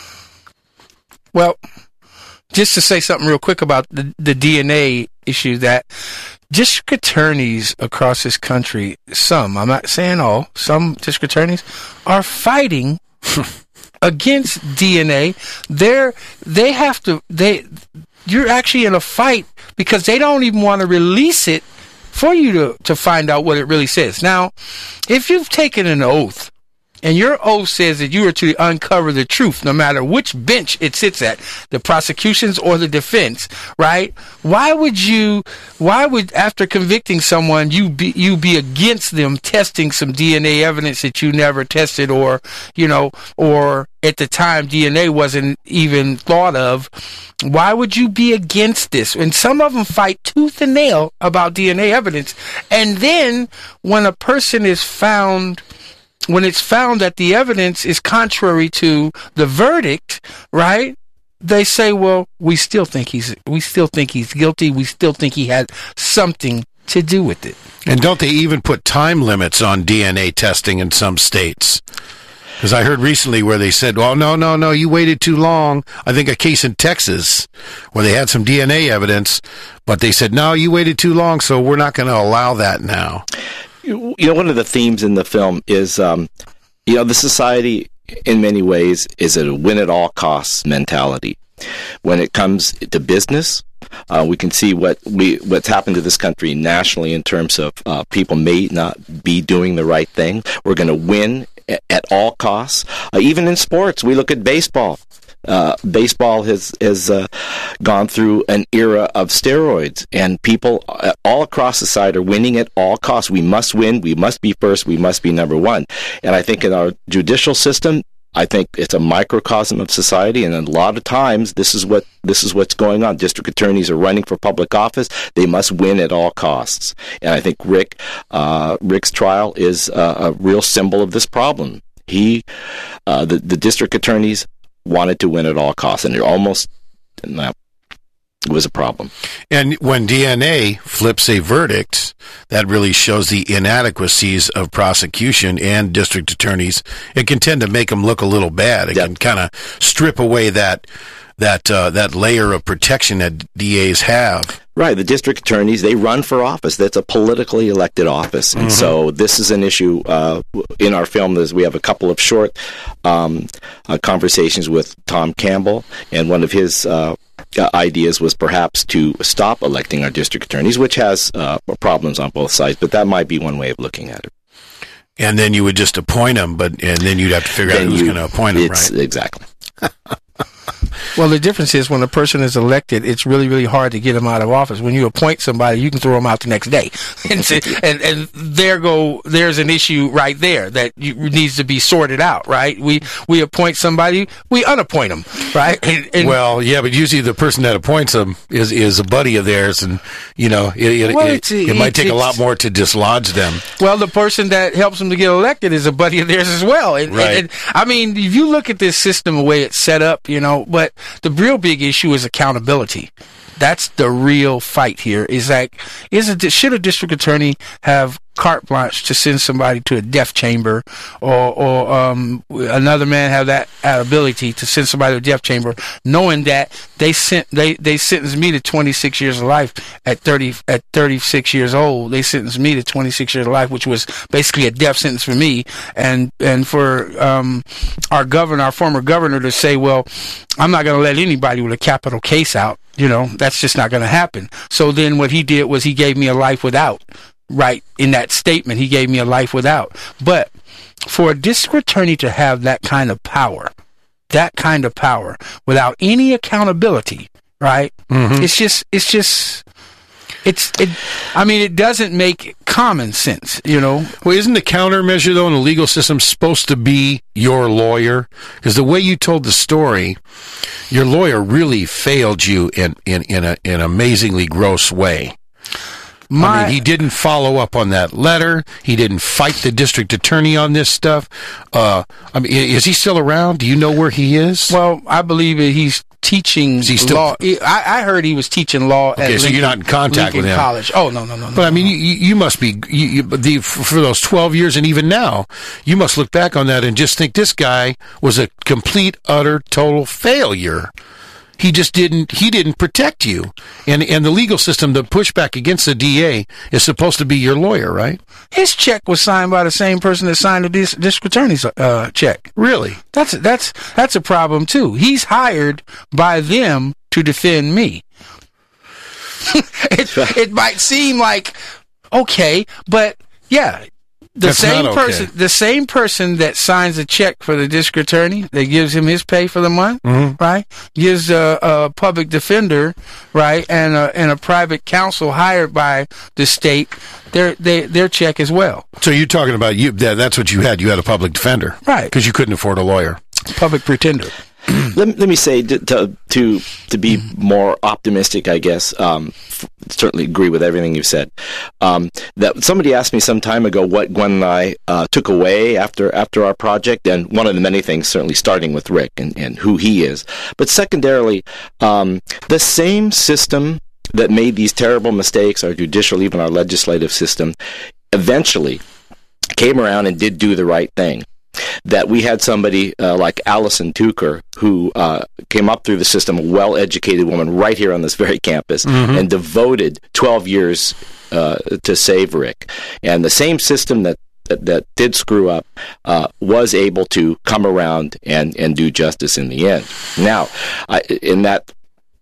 Well, just to say something real quick about the, the D N A issue, that district attorneys across this country, some, I'm not saying all, some district attorneys are fighting against D N A. They're, they have to, they, you're actually in a fight because they don't even want to release it for you to, to find out what it really says. Now, if you've taken an oath, and your oath says that you are to uncover the truth, no matter which bench it sits at, the prosecution's or the defense, right? Why would you, why would, after convicting someone, you be, you be against them testing some D N A evidence that you never tested, or, you know, or at the time D N A wasn't even thought of? Why would you be against this? And some of them fight tooth and nail about D N A evidence. And then when a person is found, when it's found that the evidence is contrary to the verdict, right? They say, well, we still think he's, we still think he's guilty. We still think he had something to do with it. And don't they even put time limits on D N A testing in some states? Because I heard recently where they said, well, no, no, no, you waited too long. I think a case in Texas where they had some D N A evidence, but they said, no, you waited too long, so we're not going to allow that now. You know, one of the themes in the film is, um, you know, the society in many ways is a win-at-all-costs mentality. When it comes to business, uh, we can see what we what's happened to this country nationally in terms of uh, people may not be doing the right thing. We're going to win at, at all costs. Uh, even in sports, we look at baseball. Uh, baseball has has uh, gone through an era of steroids, and people uh, all across the side are winning at all costs. We must win. We must be first. We must be number one. And I think in our judicial system, I think it's a microcosm of society, and a lot of times this is what this is what's going on. District attorneys are running for public office; they must win at all costs. And I think Rick uh, Rick's trial is uh, a real symbol of this problem. He, uh, the the district attorneys wanted to win at all costs, and it almost that was a problem. And when D N A flips a verdict, that really shows the inadequacies of prosecution and district attorneys. It can tend to make them look a little bad. It yep. can kind of strip away that that uh, that layer of protection that D As have. Right. The district attorneys, they run for office. That's a politically elected office. And mm-hmm. so this is an issue uh, in our film. Is we have a couple of short um, uh, conversations with Tom Campbell, and one of his uh, ideas was perhaps to stop electing our district attorneys, which has uh, problems on both sides, but that might be one way of looking at it. And then you would just appoint them, but and then you'd have to figure then out who's going to appoint them, right? Exactly. Well, the difference is when a person is elected, it's really, really hard to get them out of office. When you appoint somebody, you can throw them out the next day, and say, and, and there go there's an issue right there that you, needs to be sorted out. Right? We we appoint somebody, we unappoint them. Right? And, and well, yeah, but usually the person that appoints them is is a buddy of theirs, and you know it it, well, it, it might take a lot more to dislodge them. Well, the person that helps them to get elected is a buddy of theirs as well. And, right. And, and, I mean, if you look at this system the way it's set up, you know, but the real big issue is accountability. That's the real fight here. Is like, is a should a district attorney have carte blanche to send somebody to a death chamber, or or um, another man have that ability to send somebody to a death chamber, knowing that they sent they they sentenced me to twenty-six years of life at thirty at thirty-six years old. They sentenced me to twenty-six years of life, which was basically a death sentence for me, and and for um, our governor, our former governor, to say, well, I'm not going to let anybody with a capital case out. You know, that's just not going to happen. So then what he did was he gave me a life without. Right, in that statement, he gave me a life without. But for a district attorney to have that kind of power, that kind of power, without any accountability, right? Mm-hmm. It's just, it's just, it's, it, I mean, it doesn't make common sense, you know? Well, isn't the countermeasure, though, in the legal system supposed to be your lawyer? Because the way you told the story, your lawyer really failed you in, in, in, a, in an amazingly gross way. My, I mean, he didn't follow up on that letter. He didn't fight the district attorney on this stuff. Uh, I mean, is he still around? Do you know where he is? Well, I believe that he's teaching is he still, law. I, I heard he was teaching law okay, at so Lincoln, you're not in contact Lincoln with him. College. Oh, no, no, no. But no, I mean, no. you, you must be, you, you, the, for those twelve years and even now, you must look back on that and just think this guy was a complete, utter, total failure. He just didn't, he didn't protect you. And and the legal system, the pushback against the D A is supposed to be your lawyer, right? His check was signed by the same person that signed the dis- district attorney's uh, check. Really? That's, that's, that's a problem, too. He's hired by them to defend me. it, it might seem like, okay, but yeah. The That's same okay. person, the same person that signs a check for the district attorney, that gives him his pay for the month, mm-hmm. right? Gives a, a public defender, right, and a, and a private counsel hired by the state their they, their check as well. So you're talking about you? That, that's what you had. You had a public defender, right? Because you couldn't afford a lawyer. Public pretender. let, let me say to to to, to be more optimistic, I guess. Um, f- certainly agree with everything you've said. Um, that somebody asked me some time ago what Gwen and I uh, took away after after our project, and one of the many things, certainly starting with Rick and, and who he is, but secondarily, um, the same system that made these terrible mistakes, our judicial, even our legislative system, eventually came around and did do the right thing. That we had somebody uh, like Allison Tucker, who uh, came up through the system, a well-educated woman right here on this very campus, mm-hmm. and devoted twelve years uh, to save Rick. And the same system that that, that did screw up uh, was able to come around and, and do justice in the end. Now, I, in that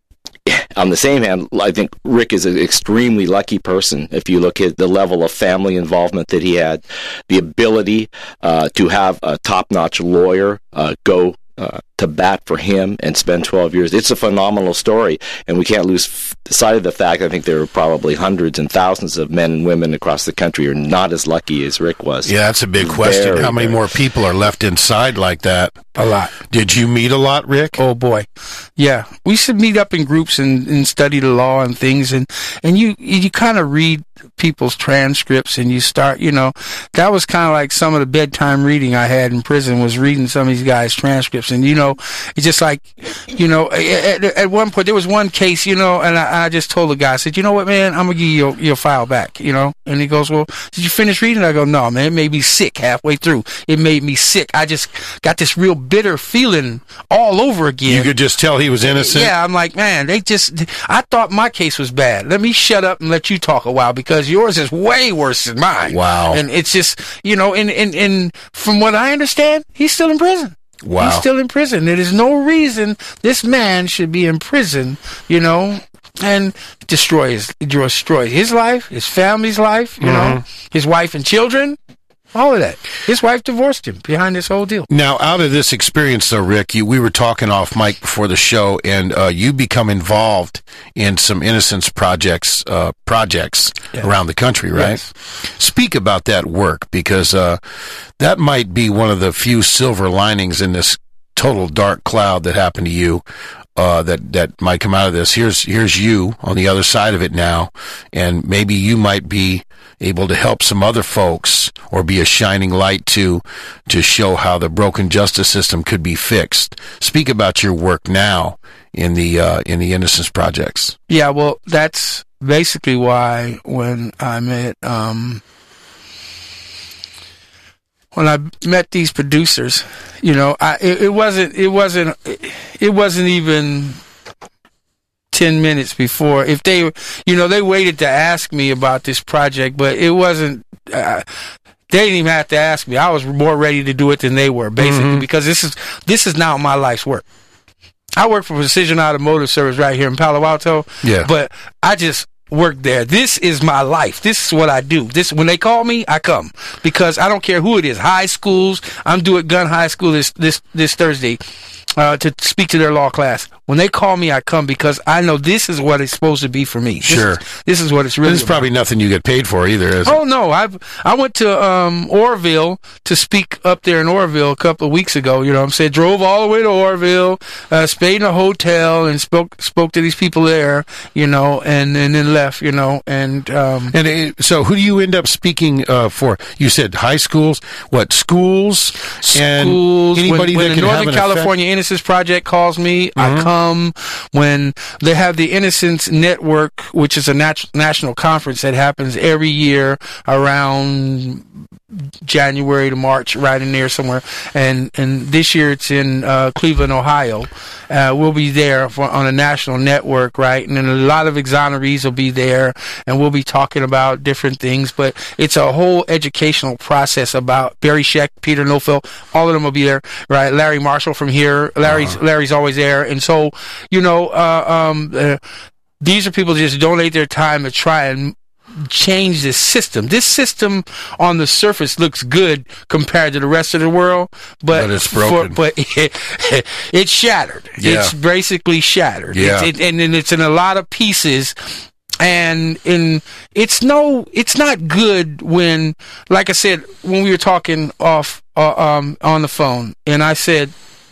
on the same hand, I think Rick is an extremely lucky person. If you look at the level of family involvement that he had, the ability uh, to have a top-notch lawyer uh, go uh, to bat for him and spend twelve years. It's a phenomenal story, and we can't lose f- sight of the fact. I think there are probably hundreds and thousands of men and women across the country who are not as lucky as Rick was. Yeah, that's a big question. Very, How many very. more people are left inside like that? A lot. Did you meet a lot, Rick? Oh boy, yeah. We should meet up in groups and, and study the law and things, and and you you kind of read people's transcripts, and you start, you know, that was kind of like some of the bedtime reading I had in prison, was reading some of these guys' transcripts, and you know, it's just like, you know, at, at one point there was one case, you know, and I, I just told the guy, I said, you know what, man, I'm gonna give you your, your file back, you know, and he goes, well, did you finish reading? I go, no, man, it made me sick halfway through. It made me sick. I just got this real bitter feeling all over again. You could just tell he was innocent? Yeah, I'm like, man, they just, I thought my case was bad. Let me shut up and let you talk a while, because yours is way worse than mine. Wow. And it's just, you know, and, and, and from what I understand, he's still in prison. Wow. He's still in prison. There is no reason this man should be in prison, you know, and destroy his, destroy his life, his family's life, you Mm-hmm. know, his wife and children. All of that. His wife divorced him behind this whole deal. Now, out of this experience, though, Rick, you, we were talking off mic before the show, and uh, you become involved in some innocence projects, uh, projects Yes. around the country, right? Yes. Speak about that work, because uh, that might be one of the few silver linings in this total dark cloud that happened to you. Uh, that that might come out of this. Here's here's you on the other side of it now, and maybe you might be able to help some other folks, or be a shining light to to show how the broken justice system could be fixed. Speak about your work now in the uh, in the Innocence Projects. Yeah, well, that's basically why when I met um, when I met these producers, you know, I it, it wasn't it wasn't it wasn't even ten minutes before. If they, you know, they waited to ask me about this project, but it wasn't. Uh, they didn't even have to ask me. I was more ready to do it than they were, basically, mm-hmm. because this is this is now my life's work. I work for Precision Automotive Service right here in Palo Alto. Yeah. But I just work there. This is my life. This is what I do. This, when they call me, I come, because I don't care who it is. High schools. I'm due at Gun High School this this this Thursday uh, to speak to their law class. When they call me, I come, because I know this is what it's supposed to be for me. This Sure. Is, this is what it's really. This is about. probably nothing you get paid for either, is it? Oh no, I I went to um, Orville to speak up there in Orville a couple of weeks ago. You know what I'm saying? Drove all the way to Orville, uh, stayed in a hotel, and spoke spoke to these people there. You know, and, and then left. You know, and um, And it, so, who do you end up speaking uh, for? You said high schools. What, schools? And schools. anybody when that when can the have Northern an California Innocence Project calls me, Mm-hmm. I come. When they have the Innocence Network, which is a nat- national conference that happens every year around January to March, right in there somewhere, and and this year it's in uh, Cleveland, Ohio. Uh, we'll be there for, on a national network, right? And then a lot of exonerees will be there, and we'll be talking about different things. But it's a whole educational process about Barry Scheck, Peter Nofel, all of them will be there, right? Larry Marshall from here, Larry's uh-huh. Larry's always there, and so you know, uh, um, uh, these are people that just donate their time to try and change this system. This system on the surface looks good compared to the rest of the world, but, but it's broken. For, but it, it's shattered. Yeah. It's basically shattered. Yeah. It's, it, and, and it's in a lot of pieces. And in it's no, it's not good when, like I said, when we were talking off uh, um, on the phone, and I said,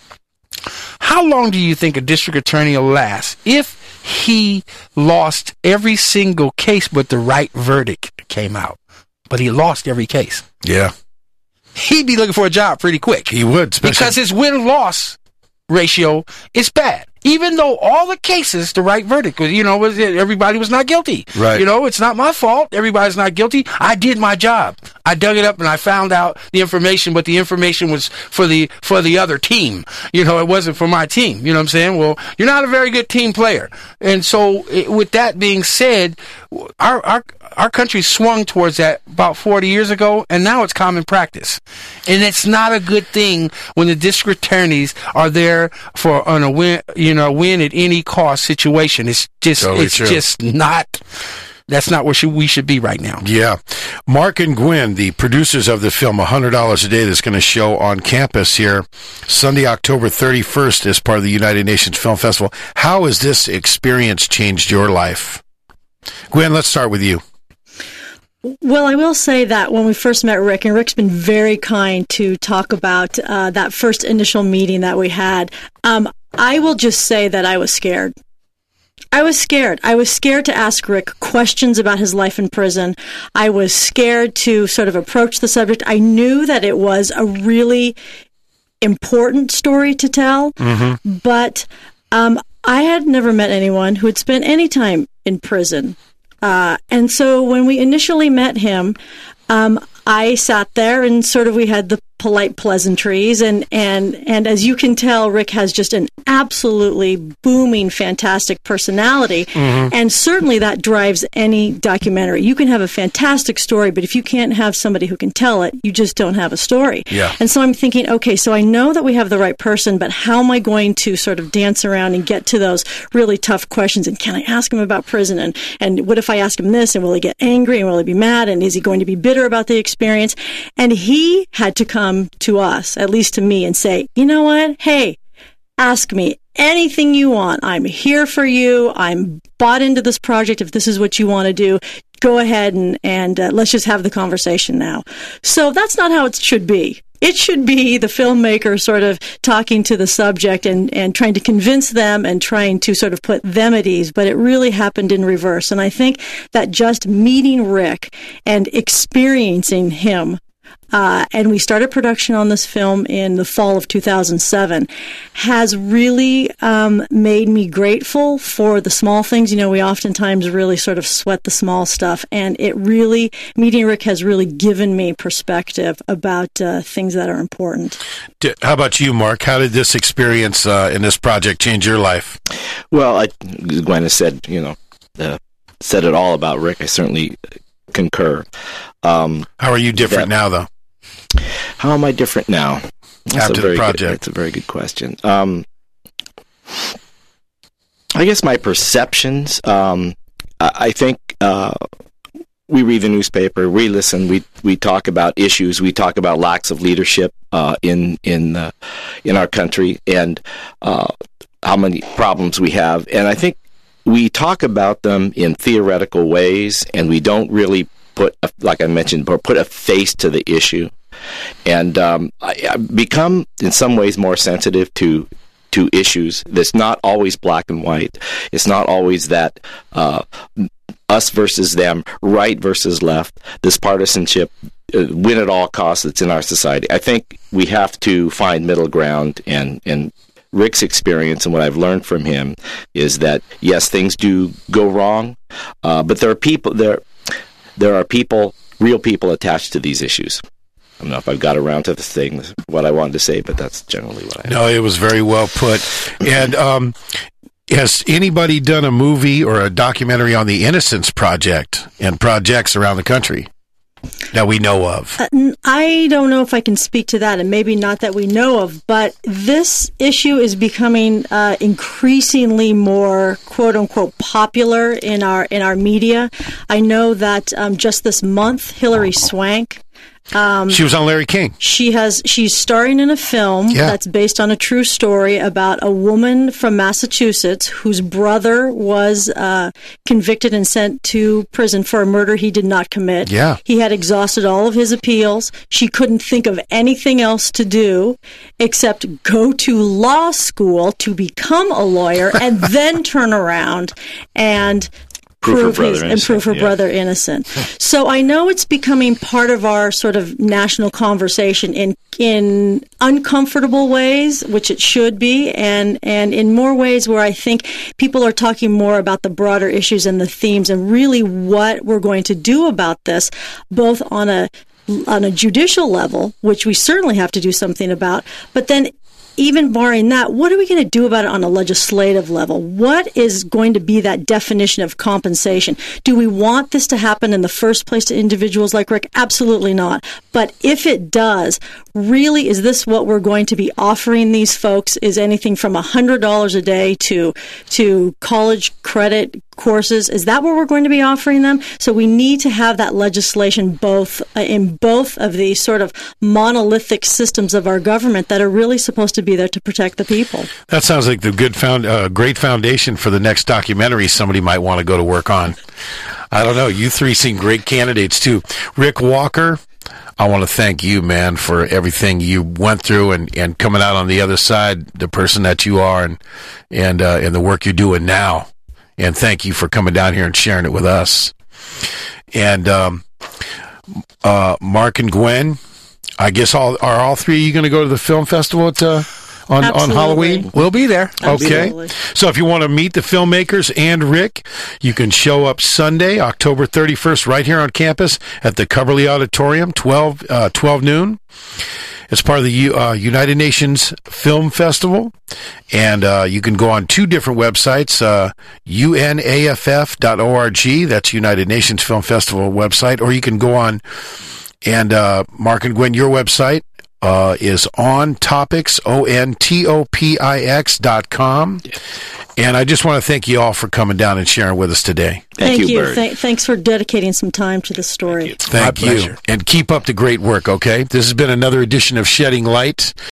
how long do you think a district attorney will last if he lost every single case but the right verdict came out? But he lost every case. Yeah. He'd be looking for a job pretty quick. He would. Especially- because his win-loss ratio is bad. Even though all the cases, the right verdict, you know, was everybody was not guilty. Right. You know, it's not my fault. Everybody's not guilty. I did my job. I dug it up and I found out the information, but the information was for the for the other team. You know, it wasn't for my team. You know what I'm saying? Well, you're not a very good team player. And so, it, with that being said, our our our country swung towards that about forty years ago, and now it's common practice. And it's not a good thing when the district attorneys are there for on a win, you know, win at any cost situation. It's just Totally it's true. just not. That's not where should, we should be right now. Yeah. Mark and Gwen, the producers of the film one hundred dollars a Day, that's going to show on campus here Sunday, October thirty-first as part of the United Nations Film Festival. How has this experience changed your life? Gwen, let's start with you. Well, I will say that when we first met Rick, and Rick's been very kind to talk about uh, that first initial meeting that we had, um, I will just say that I was scared. I was scared. I was scared to ask Rick questions about his life in prison. I was scared to sort of approach the subject. I knew that it was a really important story to tell, mm-hmm. but um, I had never met anyone who had spent any time in prison. Uh, and so when we initially met him, um, I sat there and sort of we had the polite pleasantries, and, and, and as you can tell, Rick has just an absolutely booming, fantastic personality, mm-hmm. and certainly that drives any documentary. You can have a fantastic story, but if you can't have somebody who can tell it, you just don't have a story. Yeah. And so I'm thinking, okay, so I know that we have the right person, but how am I going to sort of dance around and get to those really tough questions? And can I ask him about prison? And, and what if I ask him this? And will he get angry? And will he be mad? And is he going to be bitter about the experience? And he had to come to us, at least to me, and say, you know what? Hey, ask me anything you want. I'm here for you. I'm bought into this project. If this is what you want to do, go ahead and, and uh, let's just have the conversation now. So that's not how it should be. It should be the filmmaker sort of talking to the subject and, and trying to convince them and trying to sort of put them at ease, but it really happened in reverse. And I think that just meeting Rick and experiencing him, Uh, and we started production on this film in the fall of two thousand seven, has really um, made me grateful for the small things. You know, we oftentimes really sort of sweat the small stuff, and it really, meeting Rick has really given me perspective about uh, things that are important. How about you, Mark? How did this experience uh, in this project change your life? Well, I, Gwen has said, you know, uh, said it all about Rick. I certainly concur. Um, How are you different that, now, though? How am I different now? That's After a very the project. Good, that's a very good question. Um, I guess my perceptions, um, I, I think uh, we read the newspaper, we listen, we we talk about issues, we talk about lacks of leadership uh, in in uh, in our country, and uh, how many problems we have. And I think we talk about them in theoretical ways, and we don't really put, a, like I mentioned, put a face to the issue. And um, I, I've become, in some ways, more sensitive to to issues that's not always black and white. It's not always that uh, us versus them, right versus left, this partisanship, uh, win at all costs that's in our society. I think we have to find middle ground, and, and Rick's experience and what I've learned from him is that, yes, things do go wrong, uh, but there are people, there, there are people, real people attached to these issues. I don't know if I've got around to the thing, what I wanted to say, but that's generally what I have. No, it was very well put. And um, has anybody done a movie or a documentary on the Innocence Project and projects around the country that we know of? Uh, I don't know if I can speak to that, and maybe not that we know of, but this issue is becoming uh, increasingly more "quote-unquote" popular in our in our media. I know that um, just this month, Hilary Swank. Um, she was on Larry King. She has. She's starring in a film yeah. that's based on a true story about a woman from Massachusetts whose brother was uh, convicted and sent to prison for a murder he did not commit. Yeah. He had exhausted all of his appeals. She couldn't think of anything else to do except go to law school to become a lawyer and then turn around and prove his and prove her yeah. brother innocent. So I know it's becoming part of our sort of national conversation in in uncomfortable ways, which it should be, and and in more ways where I think people are talking more about the broader issues and the themes and really what we're going to do about this, both on a on a judicial level, which we certainly have to do something about, but then even barring that, what are we going to do about it on a legislative level? What is going to be that definition of compensation? Do we want this to happen in the first place to individuals like Rick? Absolutely not. But if it does, really, is this what we're going to be offering these folks? Is anything from one hundred dollars a day to to college credit courses? Is that what we're going to be offering them? So we need to have that legislation both uh, in both of these sort of monolithic systems of our government that are really supposed to be there to protect the people. That sounds like the good found, uh, great foundation for the next documentary somebody might want to go to work on. I don't know. You three seem great candidates too. Rick Walker, I want to thank you, man, for everything you went through and, and coming out on the other side, the person that you are, and and uh, and the work you're doing now. And thank you for coming down here and sharing it with us. And um, uh, Mark and Gwen, I guess all are all three of you going to go to the film festival at uh, on on Halloween? We'll be there. Okay. Absolutely. So if you want to meet the filmmakers and Rick, you can show up Sunday, October thirty-first, right here on campus at the Coverly Auditorium, twelve, uh, twelve noon. It's part of the U, uh, United Nations Film Festival, and uh, you can go on two different websites, uh, U N A F F dot org, that's United Nations Film Festival website, or you can go on, and uh, Mark and Gwen, your website uh, is on topics, O N T O P I X dot com. And I just want to thank you all for coming down and sharing with us today. Thank, Thank you, you. Bird. Th- thanks for dedicating some time to the story. Thank My you. pleasure. And keep up the great work, okay? This has been another edition of Shedding Light.